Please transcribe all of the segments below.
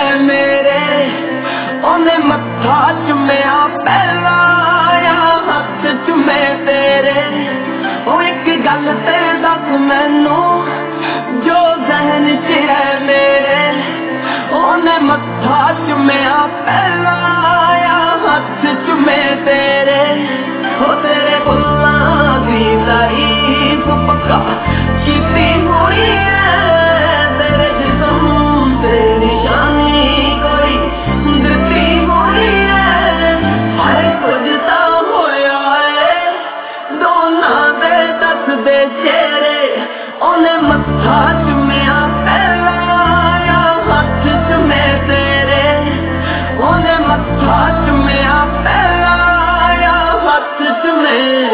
मेरे ओने मत्था चुम्या पहला या हथ चुमे तेरे। ओ एक गल ते दस मैनू जो जहन च है मेरे ओने मत्था चुम्या पहला या हथ चुमे तेरे। ओ तेरे बुल्लां दी तारीफ पक्का कीती हुई है तेरे जिस्म ते निशानी कोई दिती हुई है। हर कुछ ता होया है दोनां दे दस दे चेहरे ओने मत्था चुम्या पहला या हथ चुमे तेरे। ओने मत्था चुम्या पहला या हथ चुमे।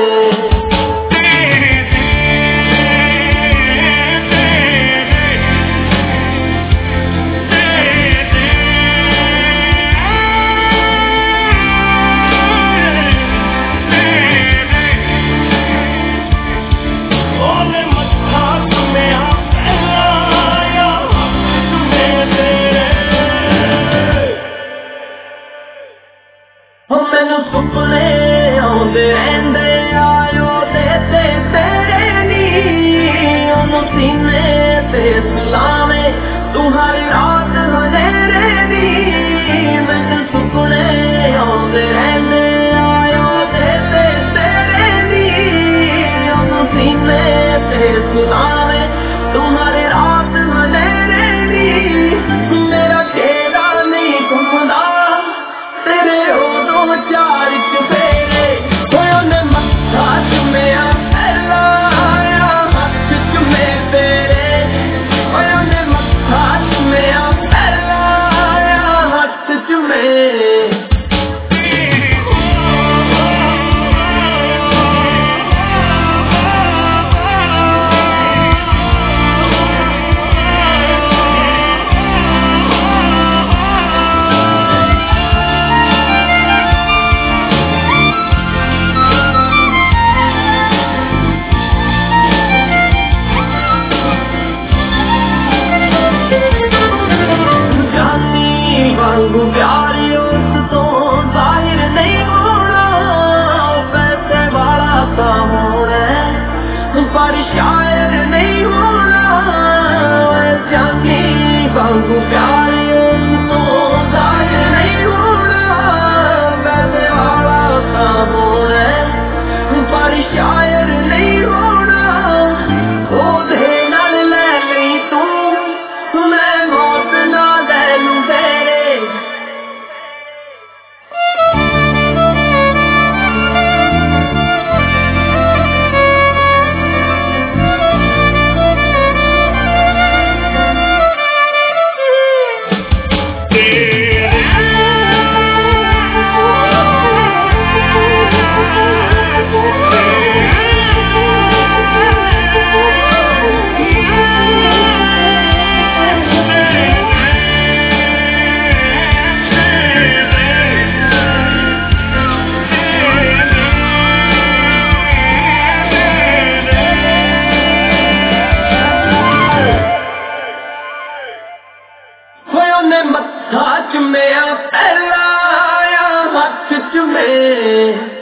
मैनू सुपने आउंदे रहिंदे आयो ते तेरे नी ओनू सीने ते सुलावे तू हर रात हनेरे नी। मैनू सुपने आउंदे रहिंदे आयो ते तेरे नी ओनू सीने ते सुलावे तू हर रात हनेरे नी। मेरा चेहरा नहीं घूमदा तेरे चार चुफेरे ओने मत्था चुम्या पहला या हथ चुमे तेरे। ओने मत्था चुम्या पहला या हथ चुमे। प्यारी उस तो जाहिर नहीं होना पैसे वाला सा होना पर शायर नहीं होना। जानी बांगू प्यारी उस तो जाहिर नहीं होना पैसे वाला सा होना पर शायर नहीं होना। ओ दे नाल ले ली तू मैं मौत ना दे लूं तेरे। मत्था चुम्या पहला या हथ चुमे।